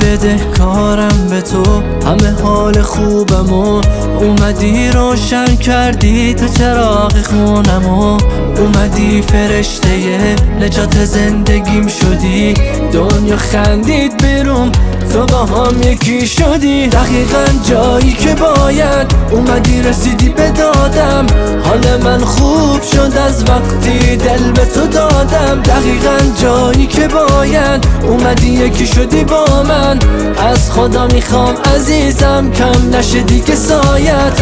بدهکارم به تو، همه حال خوبمو اومدی روشن کردی تو چراغ خونمو، اومدی فرشته نجات زندگیم شدی، دنیا خندید بیرون تو با هم یکی شدی. دقیقا جایی که باید اومدی رسیدی به دادم، حال من خوب شد از وقتی دل به تو دادم. دقیقا جایی که باید اومدی یکی شدی با من، از خدا میخوام عزیزم کم نشه دیگه سایت.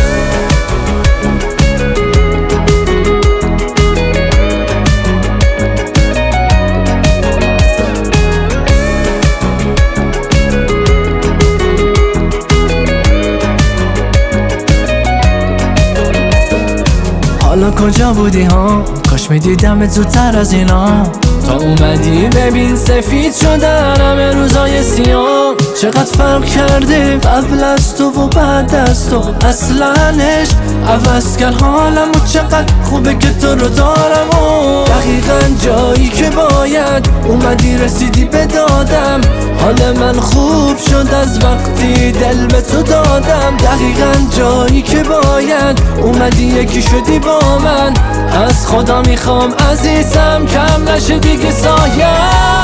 حالا کجا بودی ها؟ کاش میدیدمت زودتر از اینا، تا اومدی ببین سفید شدن همه روزای سیاه. چقدر فرق کرده قبل از تو و بعد از تو، اصلا عشق عوض کرد حالم و چقدر خوبه که تو رو دارم. و دقیقا جایی که باید اومدی رسیدی به دادم، حال من خوب شد از وقتی دل به تو دادم. دقیقا جایی که باید اومدی یکی شدی با من، از خدا میخوام عزیزم کم نشه دیگه سایه.